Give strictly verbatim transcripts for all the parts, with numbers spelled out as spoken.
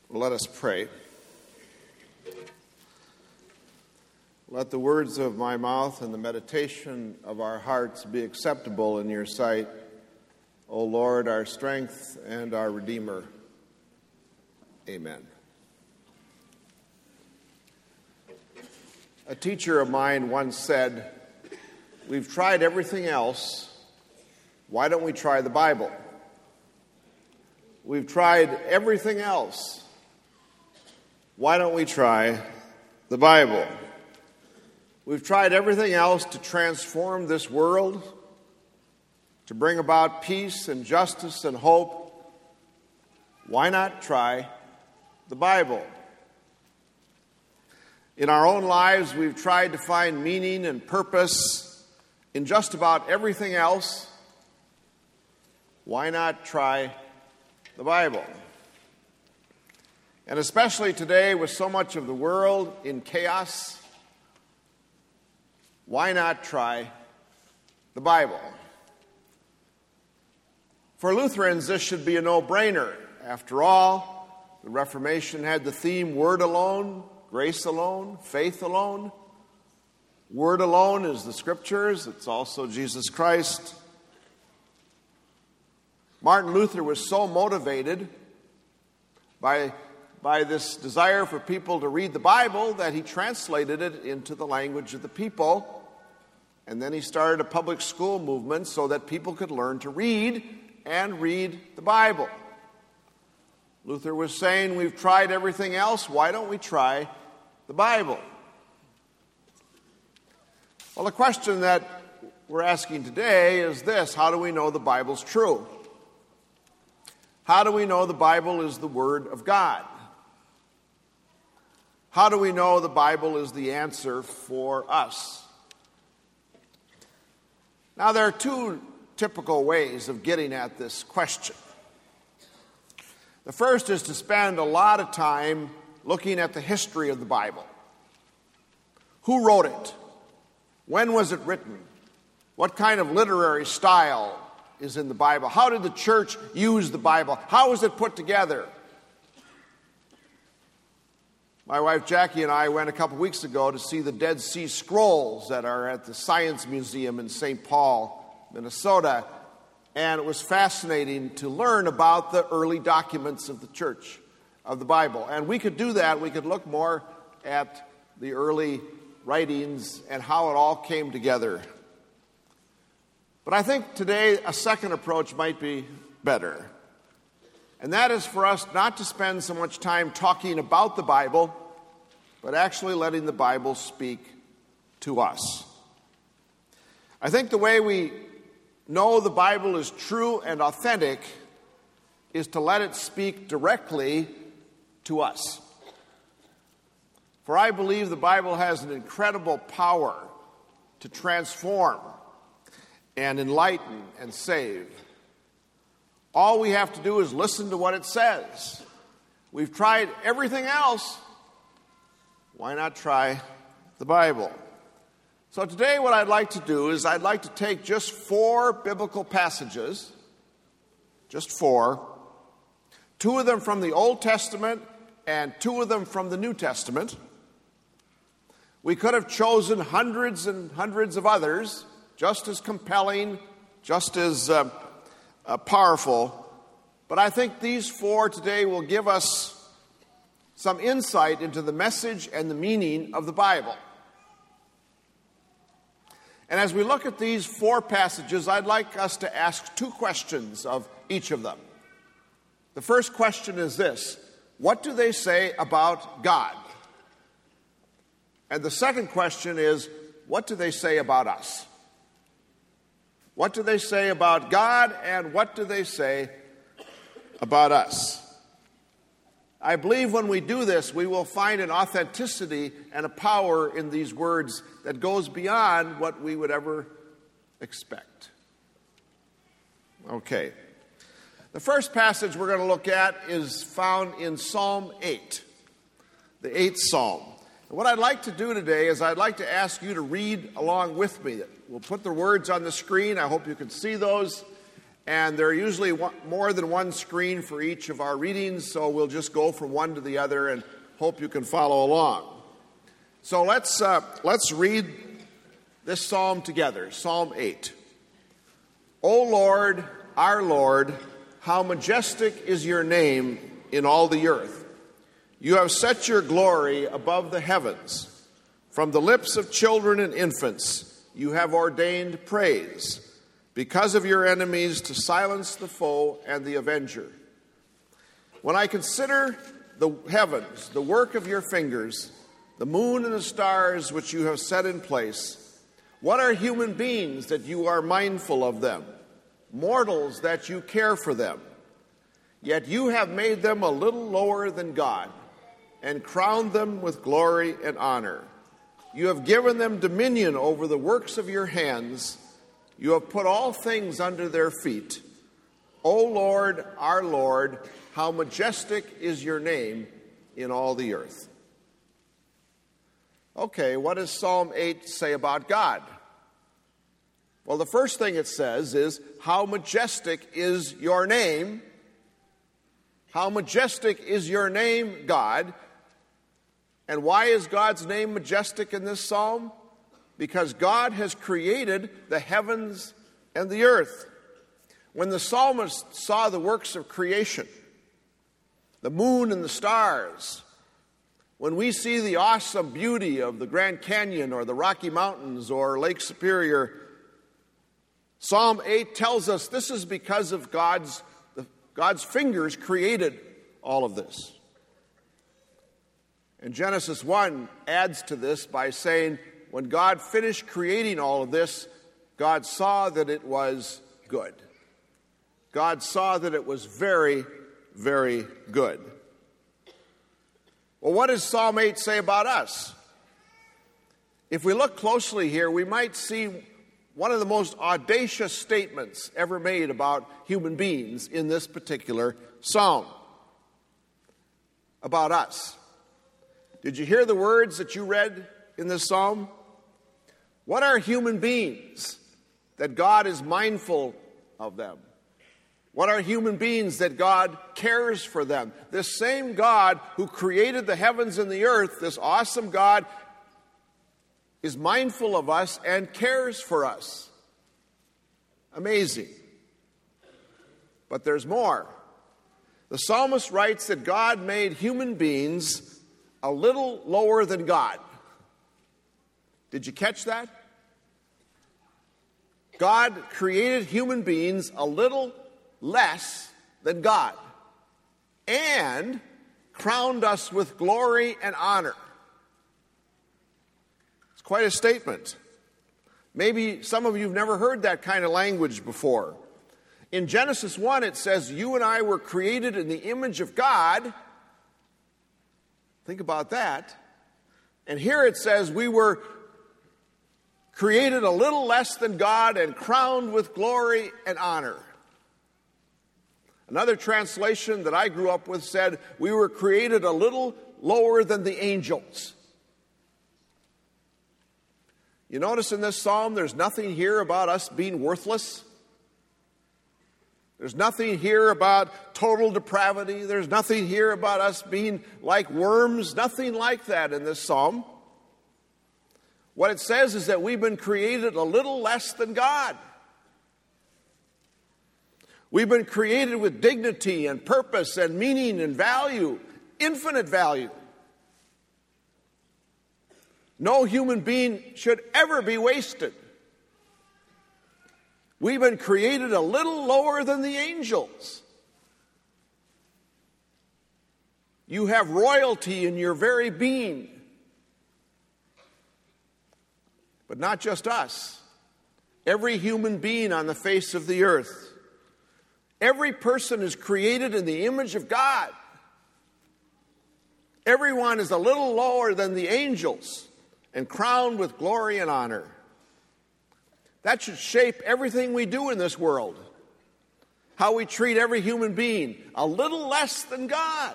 Let us pray. Let the words of my mouth and the meditation of our hearts be acceptable in your sight, O Lord, our strength and our Redeemer. Amen. A teacher of mine once said, "We've tried everything else. Why don't we try the Bible? We've tried everything else. Why don't we try the Bible? We've tried everything else to transform this world, to bring about peace and justice and hope. Why not try the Bible? In our own lives, we've tried to find meaning and purpose in just about everything else. Why not try the Bible? And especially today, with so much of the world in chaos, why not try the Bible? For Lutherans, this should be a no-brainer. After all, the Reformation had the theme, word alone, grace alone, faith alone. Word alone is the Scriptures. It's also Jesus Christ. Martin Luther was so motivated by by this desire for people to read the Bible that he translated it into the language of the people. And then he started a public school movement so that people could learn to read and read the Bible. Luther was saying, we've tried everything else, why don't we try the Bible? Well, the question that we're asking today is this: how do we know the Bible's true? How do we know the Bible is the Word of God? How do we know the Bible is the answer for us? Now, there are two typical ways of getting at this question. The first is to spend a lot of time looking at the history of the Bible. Who wrote it? When was it written? What kind of literary style is in the Bible? How did the church use the Bible? How was it put together? My wife Jackie and I went a couple weeks ago to see the Dead Sea Scrolls that are at the Science Museum in Saint Paul, Minnesota, and it was fascinating to learn about the early documents of the church, of the Bible. And we could do that. We could look more at the early writings and how it all came together. But I think today a second approach might be better. And that is for us not to spend so much time talking about the Bible, but actually letting the Bible speak to us. I think the way we know the Bible is true and authentic is to let it speak directly to us. For I believe the Bible has an incredible power to transform and enlighten and save. All we have to do is listen to what it says. We've tried everything else. Why not try the Bible? So today what I'd like to do is I'd like to take just four biblical passages, just four, two of them from the Old Testament and two of them from the New Testament. We could have chosen hundreds and hundreds of others, just as compelling, just as uh, uh, powerful. But I think these four today will give us some insight into the message and the meaning of the Bible. And as we look at these four passages, I'd like us to ask two questions of each of them. The first question is this: what do they say about God? And the second question is, what do they say about us? What do they say about God, and what do they say about us? I believe when we do this, we will find an authenticity and a power in these words that goes beyond what we would ever expect. Okay. The first passage we're going to look at is found in Psalm eight, the eighth Psalm. And what I'd like to do today is I'd like to ask you to read along with me. We'll put the words on the screen. I hope you can see those. And there are usually one, more than one screen for each of our readings, so we'll just go from one to the other and hope you can follow along. So let's, uh, let's read this psalm together, Psalm eight. O Lord, our Lord, how majestic is your name in all the earth. You have set your glory above the heavens. From the lips of children and infants you have ordained praise, because of your enemies, to silence the foe and the avenger. When I consider the heavens, the work of your fingers, the moon and the stars which you have set in place, what are human beings that you are mindful of them, mortals that you care for them? Yet you have made them a little lower than God, and crowned them with glory and honor. You have given them dominion over the works of your hands. You have put all things under their feet. O Lord, our Lord, how majestic is your name in all the earth. Okay, what does Psalm eight say about God? Well, the first thing it says is, how majestic is your name? How majestic is your name, God? And why is God's name majestic in this psalm? Because God has created the heavens and the earth. When the psalmist saw the works of creation, the moon and the stars, when we see the awesome beauty of the Grand Canyon or the Rocky Mountains or Lake Superior, Psalm eight tells us this is because of God's, God's fingers created all of this. And Genesis one adds to this by saying, when God finished creating all of this, God saw that it was good. God saw that it was very, very good. Well, what does Psalm eight say about us? If we look closely here, we might see one of the most audacious statements ever made about human beings in this particular psalm. About us. Did you hear the words that you read in this psalm? What are human beings that God is mindful of them? What are human beings that God cares for them? This same God who created the heavens and the earth, this awesome God, is mindful of us and cares for us. Amazing. But there's more. The psalmist writes that God made human beings a little lower than God. Did you catch that? God created human beings a little less than God and crowned us with glory and honor. It's quite a statement. Maybe some of you have never heard that kind of language before. In Genesis one, it says, you and I were created in the image of God. Think about that. And here it says we were created a little less than God and crowned with glory and honor. Another translation that I grew up with said we were created a little lower than the angels. You notice in this psalm there's nothing here about us being worthless. There's nothing here about total depravity. There's nothing here about us being like worms. Nothing like that in this psalm. What it says is that we've been created a little less than God. We've been created with dignity and purpose and meaning and value, infinite value. No human being should ever be wasted. We've been created a little lower than the angels. You have royalty in your very being. But not just us. Every human being on the face of the earth. Every person is created in the image of God. Everyone is a little lower than the angels and crowned with glory and honor. That should shape everything we do in this world. How we treat every human being, a little less than God.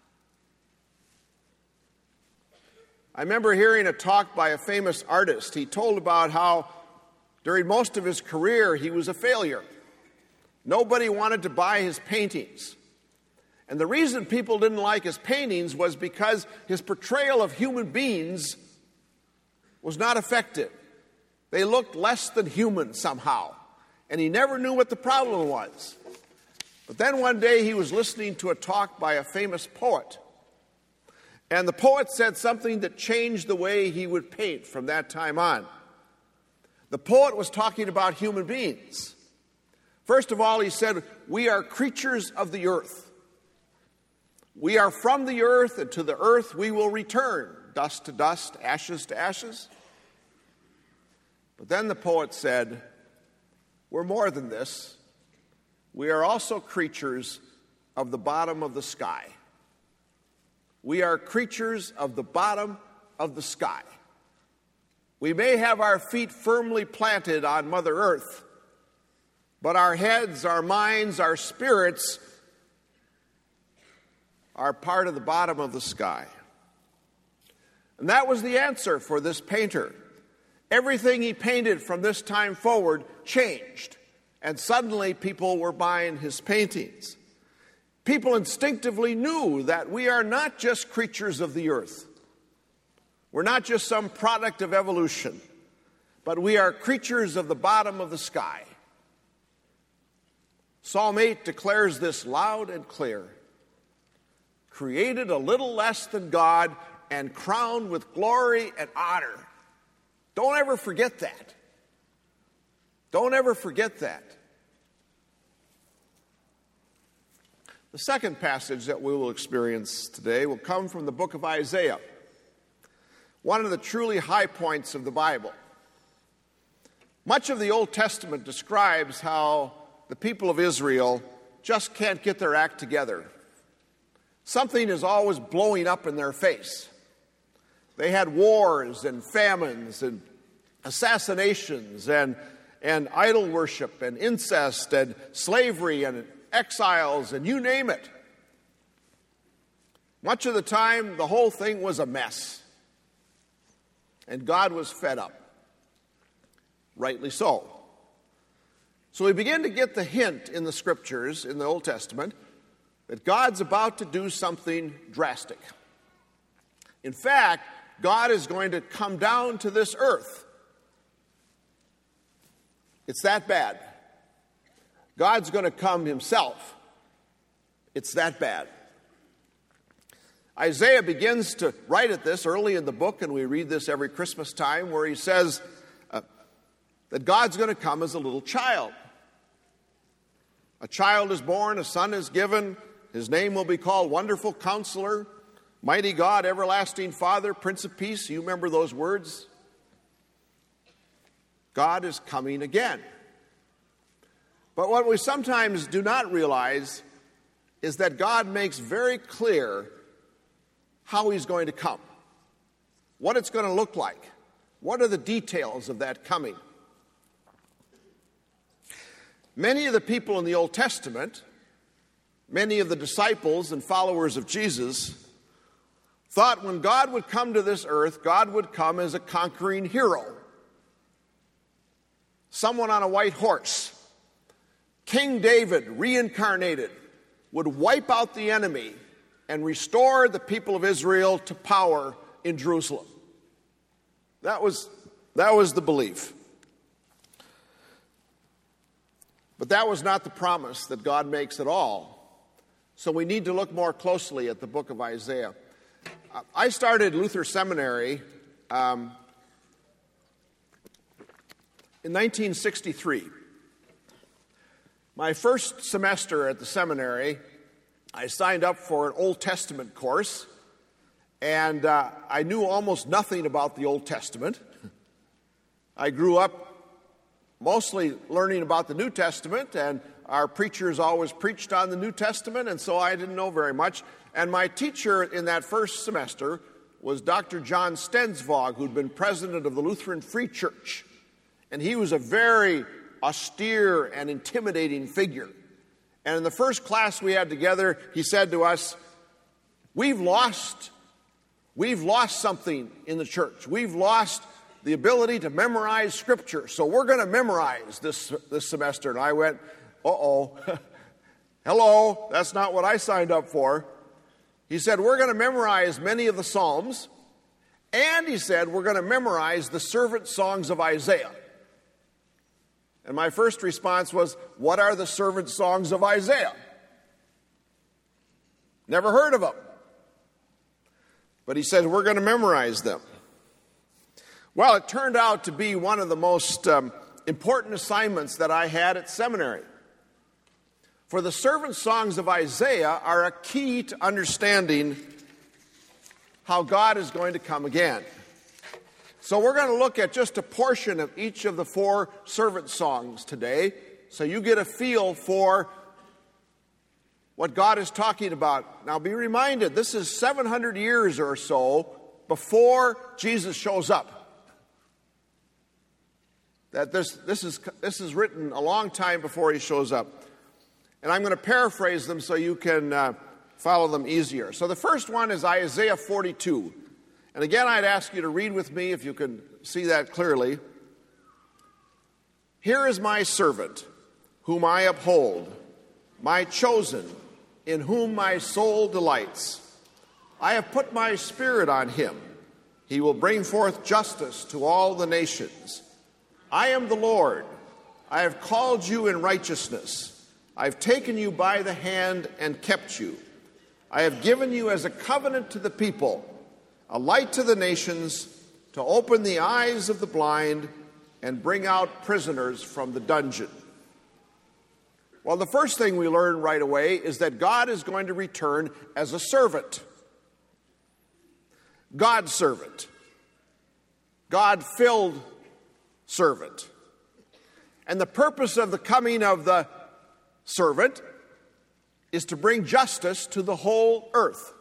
I remember hearing a talk by a famous artist. He told about how during most of his career he was a failure. Nobody wanted to buy his paintings. And the reason people didn't like his paintings was because his portrayal of human beings was not effective. They looked less than human somehow. And he never knew what the problem was. But then one day he was listening to a talk by a famous poet. And the poet said something that changed the way he would paint from that time on. The poet was talking about human beings. First of all, he said, we are creatures of the earth. We are from the earth, and to the earth we will return, dust to dust, ashes to ashes. But then the poet said, we're more than this. We are also creatures of the bottom of the sky. We are creatures of the bottom of the sky. We may have our feet firmly planted on Mother Earth, but our heads, our minds, our spirits are part of the bottom of the sky. And that was the answer for this painter. Everything he painted from this time forward changed, and suddenly people were buying his paintings. People instinctively knew that we are not just creatures of the earth. We're not just some product of evolution, but we are creatures of the bottom of the sky. Psalm eight declares this loud and clear. Created a little less than God and crowned with glory and honor. Don't ever forget that. Don't ever forget that. The second passage that we will experience today will come from the book of Isaiah, one of the truly high points of the Bible. Much of the Old Testament describes how the people of Israel just can't get their act together. Something is always blowing up in their face. They had wars and famines and assassinations and, and idol worship and incest and slavery and exiles and you name it. Much of the time, the whole thing was a mess. And God was fed up. Rightly so. So we begin to get the hint in the scriptures, in the Old Testament, that God's about to do something drastic. In fact, God is going to come down to this earth. It's that bad. God's going to come himself. It's that bad. Isaiah begins to write at this early in the book, and we read this every Christmas time, where he says uh, that God's going to come as a little child. A child is born, a son is given. His name will be called Wonderful Counselor, Mighty God, Everlasting Father, Prince of Peace. You remember those words? God is coming again. But what we sometimes do not realize is that God makes very clear how he's going to come, what it's going to look like, what are the details of that coming. Many of the people in the Old Testament, many of the disciples and followers of Jesus, thought when God would come to this earth, God would come as a conquering hero. Someone on a white horse. King David, reincarnated, would wipe out the enemy and restore the people of Israel to power in Jerusalem. That was, that was the belief. But that was not the promise that God makes at all. So we need to look more closely at the book of Isaiah. I started Luther Seminary um, in nineteen sixty-three. My first semester at the seminary, I signed up for an Old Testament course, and uh, I knew almost nothing about the Old Testament. I grew up mostly learning about the New Testament, and our preachers always preached on the New Testament, and so I didn't know very much. And my teacher in that first semester was Doctor John Stensvog, who'd been president of the Lutheran Free Church. And he was a very austere and intimidating figure. And in the first class we had together, he said to us, we've lost, we've lost something in the church. We've lost the ability to memorize Scripture, so we're going to memorize this, this semester. And I went, uh-oh, hello, that's not what I signed up for. He said, we're going to memorize many of the Psalms, and he said, we're going to memorize the servant songs of Isaiah. And my first response was, what are the servant songs of Isaiah? Never heard of them. But he said, we're going to memorize them. Well, it turned out to be one of the most um, important assignments that I had at seminary. For the servant songs of Isaiah are a key to understanding how God is going to come again. So we're going to look at just a portion of each of the four servant songs today, so you get a feel for what God is talking about. Now be reminded, this is seven hundred years or so before Jesus shows up. That this, this, is, this is written a long time before he shows up. And I'm going to paraphrase them so you can uh, follow them easier. So the first one is Isaiah forty-two. And again, I'd ask you to read with me if you can see that clearly. Here is my servant, whom I uphold, my chosen, in whom my soul delights. I have put my spirit on him. He will bring forth justice to all the nations. I am the Lord. I have called you in righteousness. I have taken you by the hand and kept you. I have given you as a covenant to the people, a light to the nations, to open the eyes of the blind and bring out prisoners from the dungeon. Well, the first thing we learn right away is that God is going to return as a servant. God's servant. God-filled servant. And the purpose of the coming of the servant is to bring justice to the whole earth.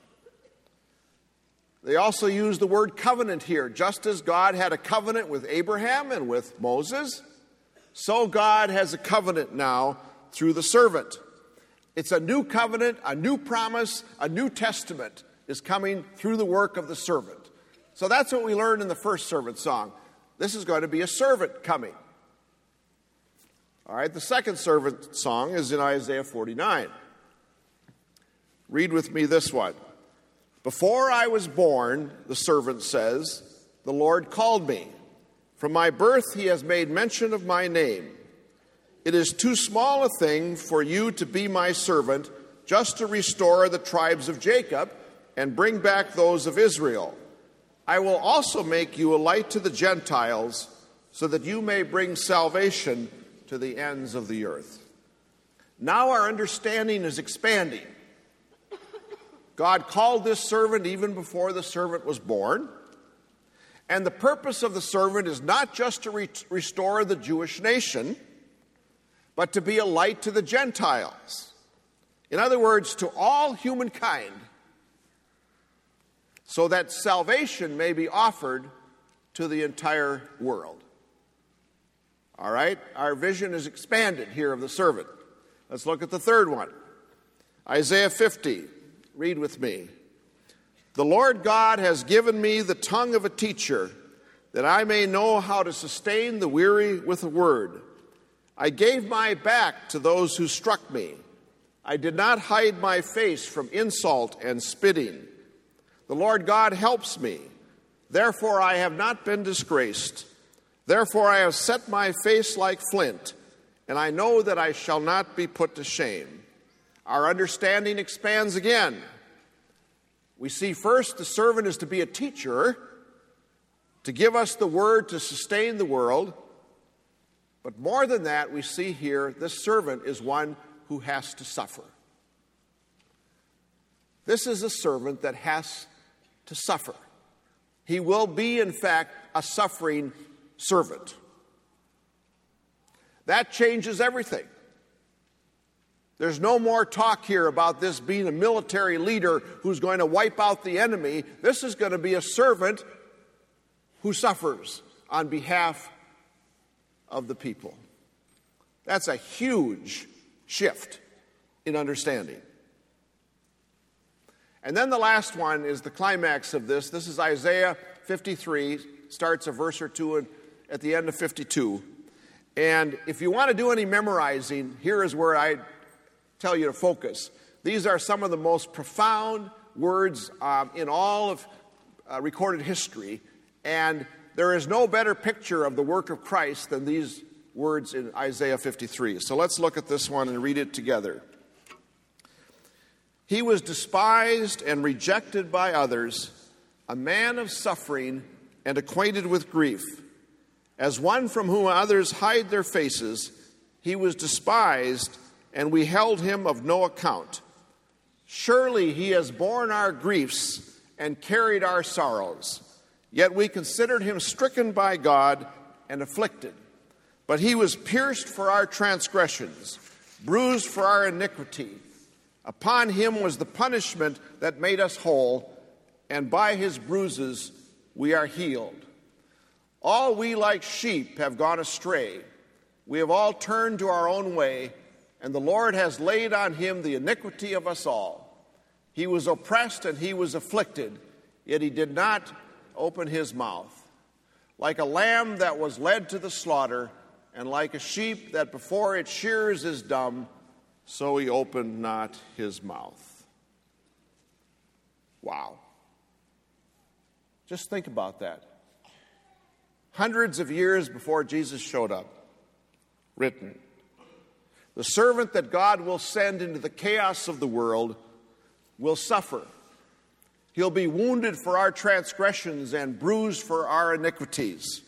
They also use the word covenant here. Just as God had a covenant with Abraham and with Moses, so God has a covenant now through the servant. It's a new covenant, a new promise, a new testament is coming through the work of the servant. So that's what we learned in the first servant song. This is going to be a servant coming. All right, the second servant song is in Isaiah forty-nine. Read with me this one. Before I was born, the servant says, the Lord called me. From my birth he has made mention of my name. It is too small a thing for you to be my servant, just to restore the tribes of Jacob and bring back those of Israel. I will also make you a light to the Gentiles, so that you may bring salvation to the ends of the earth. Now our understanding is expanding. God called this servant even before the servant was born. And the purpose of the servant is not just to re- restore the Jewish nation, but to be a light to the Gentiles. In other words, to all humankind, so that salvation may be offered to the entire world. All right, our vision is expanded here of the servant. Let's look at the third one. Isaiah fifty, read with me. The Lord God has given me the tongue of a teacher, that I may know how to sustain the weary with a word. I gave my back to those who struck me. I did not hide my face from insult and spitting. The Lord God helps me. Therefore I have not been disgraced. Therefore I have set my face like flint, and I know that I shall not be put to shame. Our understanding expands again. We see first the servant is to be a teacher, to give us the word to sustain the world. But more than that, we see here this servant is one who has to suffer. This is a servant that has to suffer. He will be, in fact, a suffering servant. That changes everything. There's no more talk here about this being a military leader who's going to wipe out the enemy. This is going to be a servant who suffers on behalf of the people. That's a huge shift in understanding. And then the last one is the climax of this. This is Isaiah fifty-three, starts a verse or two at the end of fifty-two. And if you want to do any memorizing, here is where I tell you to focus. These are some of the most profound words um, in all of uh, recorded history, and there is no better picture of the work of Christ than these words in Isaiah fifty-three. So let's look at this one and read it together. He was despised and rejected by others, a man of suffering and acquainted with grief. As one from whom others hide their faces, he was despised, and we held him of no account. Surely he has borne our griefs and carried our sorrows. Yet we considered him stricken by God and afflicted. But he was pierced for our transgressions, bruised for our iniquity. Upon him was the punishment that made us whole, and by his bruises we are healed. All we like sheep have gone astray. We have all turned to our own way, and the Lord has laid on him the iniquity of us all. He was oppressed and he was afflicted, yet he did not open his mouth. Like a lamb that was led to the slaughter, and like a sheep that before its shearers is dumb, so he opened not his mouth. Wow. Just think about that. Hundreds of years before Jesus showed up, written, the servant that God will send into the chaos of the world will suffer. He'll be wounded for our transgressions and bruised for our iniquities.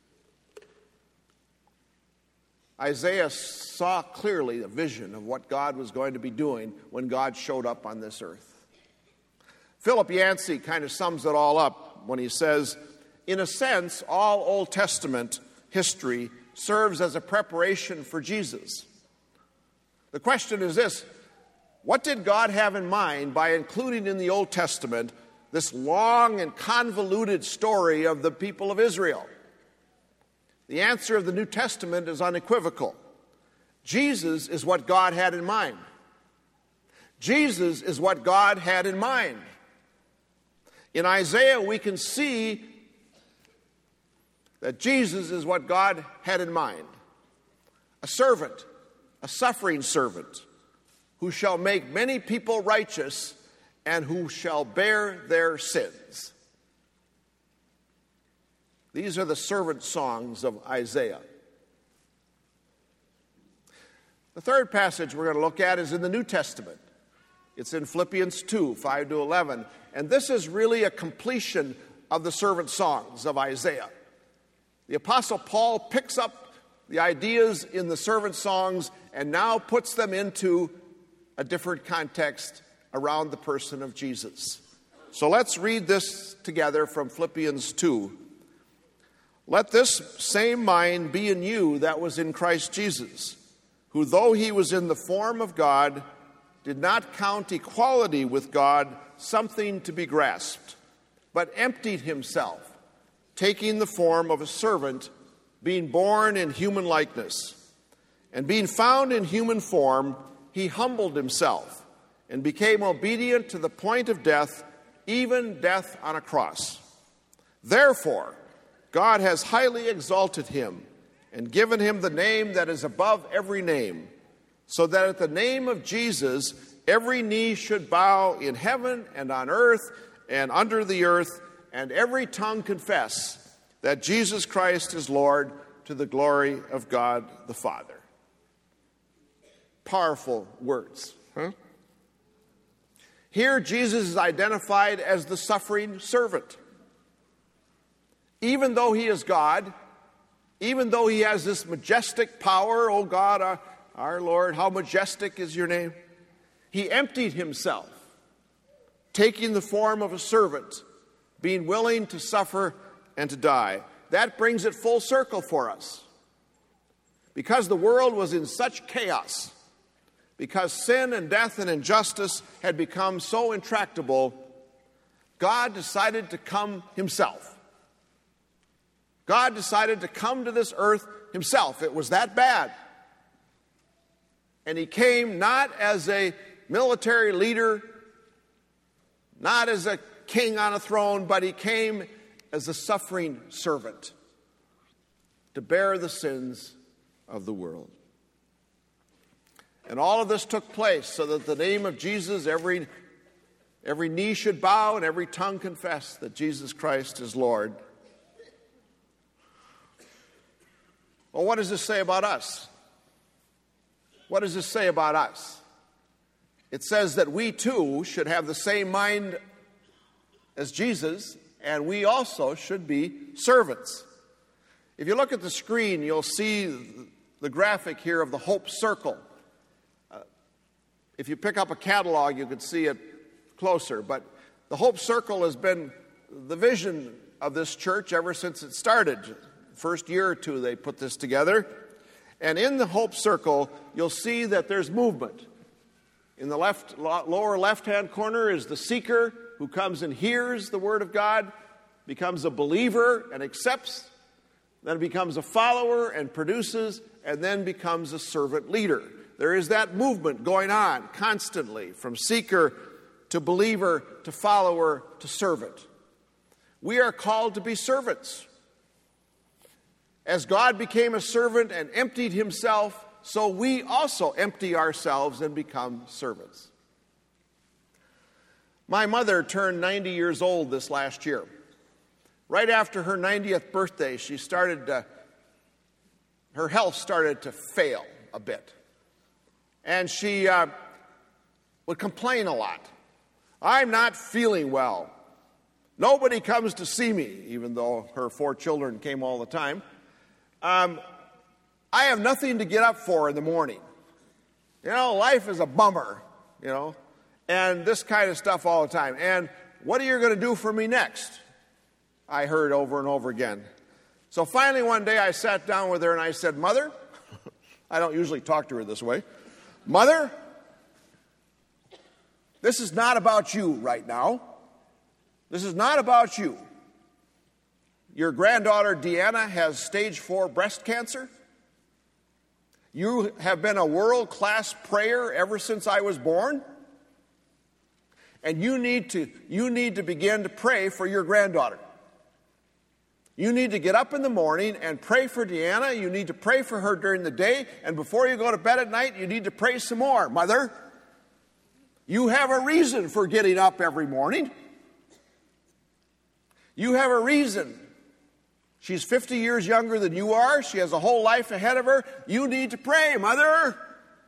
Isaiah saw clearly a vision of what God was going to be doing when God showed up on this earth. Philip Yancey kind of sums it all up when he says, in a sense, all Old Testament history serves as a preparation for Jesus. The question is this: what did God have in mind by including in the Old Testament this long and convoluted story of the people of Israel? The answer of the New Testament is unequivocal. Jesus is what God had in mind. Jesus is what God had in mind. In Isaiah, we can see that Jesus is what God had in mind. A servant, a suffering servant, who shall make many people righteous and who shall bear their sins. These are the servant songs of Isaiah. The third passage we're going to look at is in the New Testament. It's in Philippians two, five to eleven. And this is really a completion of the servant songs of Isaiah. The Apostle Paul picks up the ideas in the servant songs and now puts them into a different context around the person of Jesus. So let's read this together from Philippians two. Let this same mind be in you that was in Christ Jesus, who though he was in the form of God, did not count equality with God something to be grasped, but emptied himself, taking the form of a servant, being born in human likeness. And being found in human form, he humbled himself and became obedient to the point of death, even death on a cross. Therefore, God has highly exalted him and given him the name that is above every name, so that at the name of Jesus, every knee should bow in heaven and on earth and under the earth, and every tongue confess that Jesus Christ is Lord, to the glory of God the Father. Powerful words, huh? Here, Jesus is identified as the suffering servant. Even though he is God, even though he has this majestic power, oh God, our, our Lord, how majestic is your name, he emptied himself, taking the form of a servant, being willing to suffer and to die. That brings it full circle for us. Because the world was in such chaos, because sin and death and injustice had become so intractable, God decided to come himself. God decided to come to this earth himself. It was that bad. And he came not as a military leader, not as a king on a throne, but he came as a suffering servant to bear the sins of the world. And all of this took place so that the name of Jesus, every, every knee should bow and every tongue confess that Jesus Christ is Lord. Well, what does this say about us? What does this say about us? It says that we too should have the same mind as Jesus, and we also should be servants. If you look at the screen, you'll see the graphic here of the Hope Circle. Uh, if you pick up a catalog, you can see it closer. But the Hope Circle has been the vision of this church ever since it started. First year or two, they put this together. And in the Hope Circle, you'll see that there's movement. In the left, lower left-hand corner is the seeker who comes and hears the Word of God, becomes a believer and accepts, then becomes a follower and produces, and then becomes a servant leader. There is that movement going on constantly, from seeker to believer to follower to servant. We are called to be servants. As God became a servant and emptied himself, so we also empty ourselves and become servants. My mother turned ninety years old this last year. Right after her ninetieth birthday, she started to, her health started to fail a bit. And she uh, would complain a lot. I'm not feeling well. Nobody comes to see me, even though her four children came all the time. Um, I have nothing to get up for in the morning. You know, life is a bummer, you know, and this kind of stuff all the time. And what are you going to do for me next? I heard over and over again. So finally one day I sat down with her and I said, Mother, I don't usually talk to her this way. Mother, this is not about you right now. This is not about you. Your granddaughter Deanna has stage four breast cancer. You have been a world-class prayer ever since I was born. And you need to, you need to begin to pray for your granddaughter. You need to get up in the morning and pray for Deanna. You need to pray for her during the day. And before you go to bed at night, you need to pray some more. Mother, you have a reason for getting up every morning. You have a reason. She's fifty years younger than you are. She has a whole life ahead of her. You need to pray, Mother.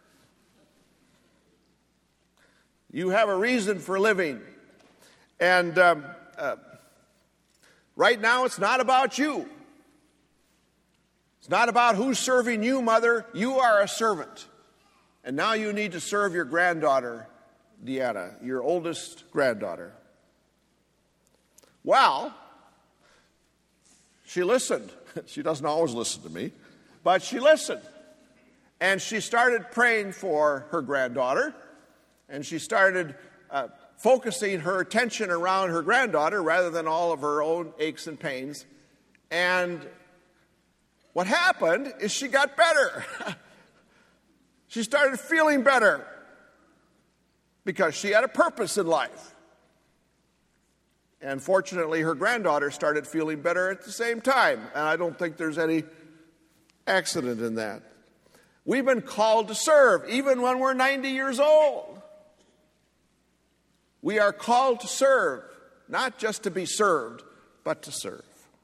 You have a reason for living. And um, uh, right now, it's not about you. It's not about who's serving you, Mother. You are a servant. And now you need to serve your granddaughter, Deanna, your oldest granddaughter. Well, she listened. She doesn't always listen to me, but she listened. And she started praying for her granddaughter, and she started uh, focusing her attention around her granddaughter rather than all of her own aches and pains. And what happened is she got better. She started feeling better because she had a purpose in life. And fortunately, her granddaughter started feeling better at the same time. And I don't think there's any accident in that. We've been called to serve, even when we're ninety years old. We are called to serve, not just to be served, but to serve.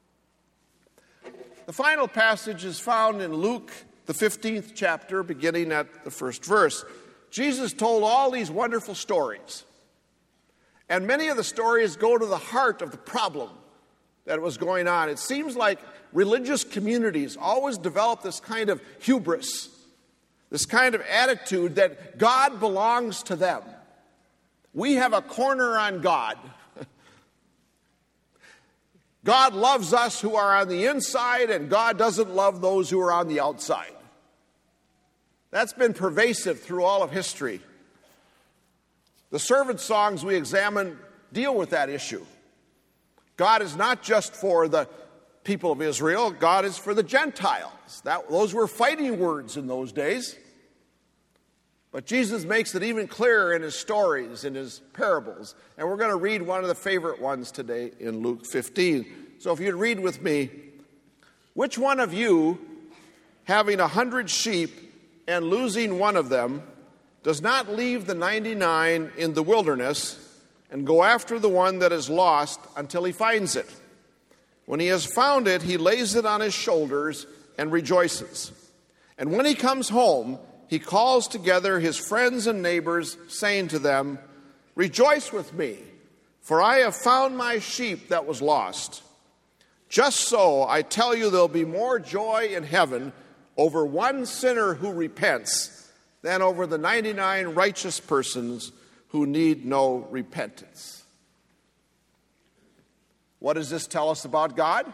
The final passage is found in Luke, the fifteenth chapter, beginning at the first verse. Jesus told all these wonderful stories. And many of the stories go to the heart of the problem that was going on. It seems like religious communities always develop this kind of hubris, this kind of attitude that God belongs to them. We have a corner on God. God loves us who are on the inside, and God doesn't love those who are on the outside. That's been pervasive through all of history. The servant songs we examine deal with that issue. God is not just for the people of Israel. God is for the Gentiles. That, those were fighting words in those days. But Jesus makes it even clearer in his stories, in his parables. And we're going to read one of the favorite ones today in Luke fifteen. So if you'd read with me, which one of you, having a hundred sheep and losing one of them, does not leave the ninety-nine in the wilderness and go after the one that is lost until he finds it. When he has found it, he lays it on his shoulders and rejoices. And when he comes home, he calls together his friends and neighbors, saying to them, "Rejoice with me, for I have found my sheep that was lost." Just so, I tell you, there'll be more joy in heaven over one sinner who repents than over the ninety-nine righteous persons who need no repentance. What does this tell us about God?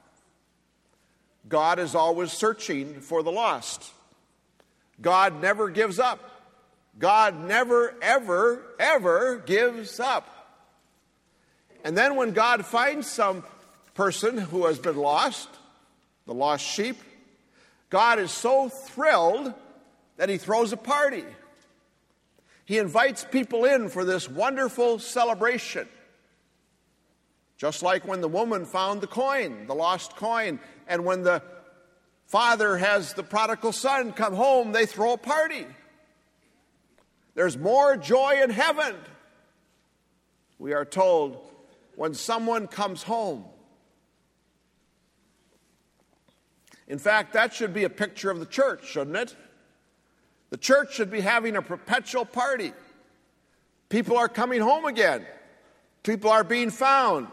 God is always searching for the lost. God never gives up. God never, ever, ever gives up. And then when God finds some person who has been lost, the lost sheep, God is so thrilled that he throws a party. He invites people in for this wonderful celebration. Just like when the woman found the coin, the lost coin, and when the father has the prodigal son come home, they throw a party. There's more joy in heaven, we are told, when someone comes home. In fact, that should be a picture of the church, shouldn't it? The church should be having a perpetual party. People are coming home again. People are being found.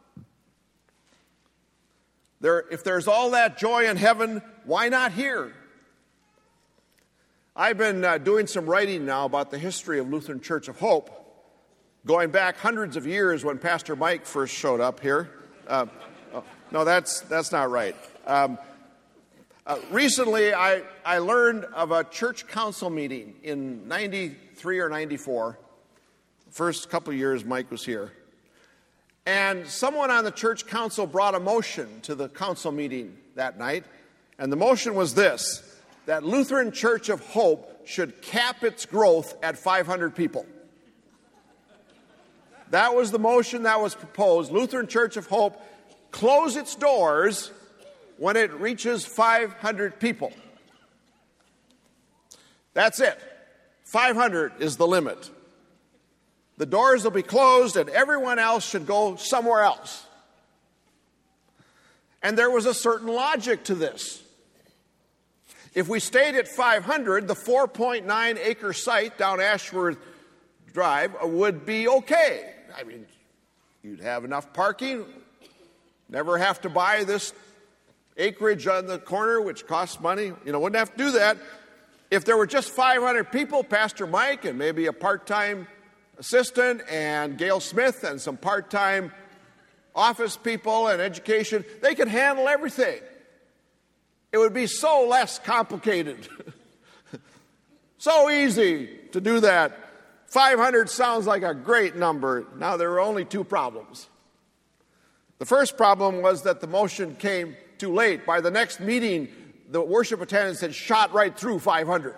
There, if there's all that joy in heaven, why not here? I've been uh, doing some writing now about the history of Lutheran Church of Hope, going back hundreds of years when Pastor Mike first showed up here. Uh, oh, no, that's that's not right. Um, uh, recently, I, I learned of a church council meeting in ninety-three or ninety-four. First couple of years Mike was here. And someone on the church council brought a motion to the council meeting that night. And the motion was this, that Lutheran Church of Hope should cap its growth at five hundred people. That was the motion that was proposed. Lutheran Church of Hope close its doors when it reaches five hundred people. That's it. five hundred is the limit. The doors will be closed and everyone else should go somewhere else. And there was a certain logic to this. If we stayed at five hundred, the four point nine acre site down Ashworth Drive would be okay. I mean, you'd have enough parking, never have to buy this acreage on the corner, which costs money. You know, wouldn't have to do that. If there were just five hundred people, Pastor Mike and maybe a part-time assistant and Gail Smith and some part-time office people and education, they could handle everything. It would be so less complicated. So easy to do that. five hundred sounds like a great number. Now, there were only two problems. The first problem was that the motion came too late. By the next meeting, the worship attendants had shot right through five hundred.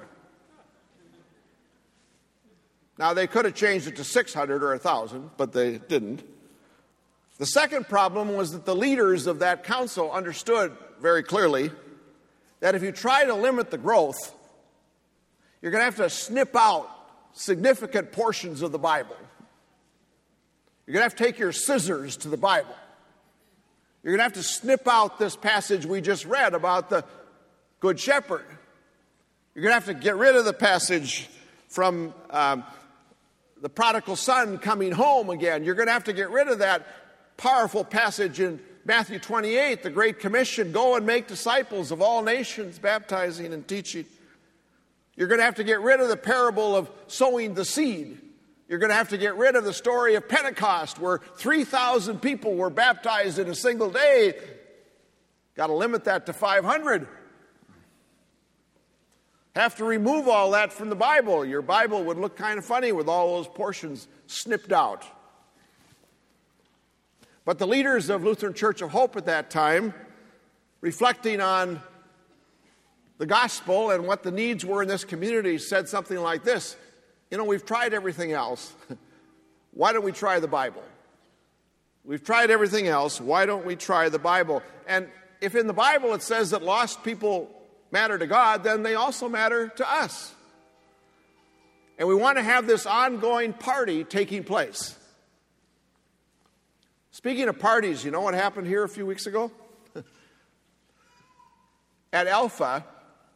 Now, they could have changed it to six hundred or one thousand, but they didn't. The second problem was that the leaders of that council understood very clearly that if you try to limit the growth, you're going to have to snip out significant portions of the Bible. You're going to have to take your scissors to the Bible. You're going to have to snip out this passage we just read about the Good Shepherd. You're going to have to get rid of the passage from um, the prodigal son coming home again. You're going to have to get rid of that powerful passage in Matthew twenty-eight, the Great Commission, go and make disciples of all nations, baptizing and teaching. You're going to have to get rid of the parable of sowing the seed. You're going to have to get rid of the story of Pentecost, where three thousand people were baptized in a single day. Got to limit that to five hundred. Have to remove all that from the Bible. Your Bible would look kind of funny with all those portions snipped out. But the leaders of Lutheran Church of Hope at that time, reflecting on the gospel and what the needs were in this community, said something like this: you know, we've tried everything else. Why don't we try the Bible? We've tried everything else. Why don't we try the Bible? And if in the Bible it says that lost people matter to God, then they also matter to us. And we want to have this ongoing party taking place. Speaking of parties, you know what happened here a few weeks ago? At Alpha,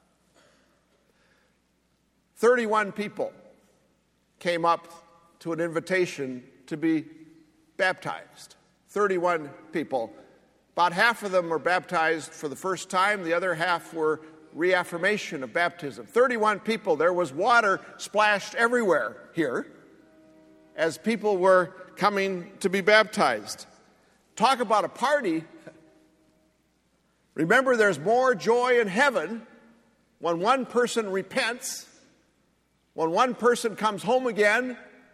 thirty-one people came up to an invitation to be baptized. thirty-one people. About half of them were baptized for the first time. The other half were reaffirmation of baptism. thirty-one people. There was water splashed everywhere here as people were coming to be baptized. Talk about a party. Remember, there's more joy in heaven when one person repents, when one person comes home again,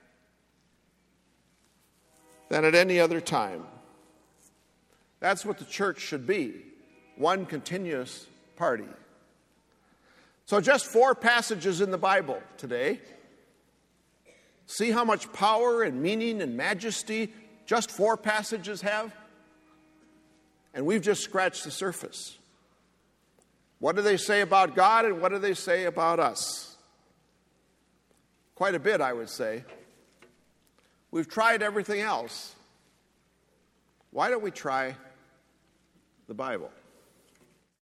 than at any other time. That's what the church should be, one continuous party. So just four passages in the Bible today. See how much power and meaning and majesty just four passages have? And we've just scratched the surface. What do they say about God and what do they say about us? Quite a bit, I would say. We've tried everything else. Why don't we try the Bible?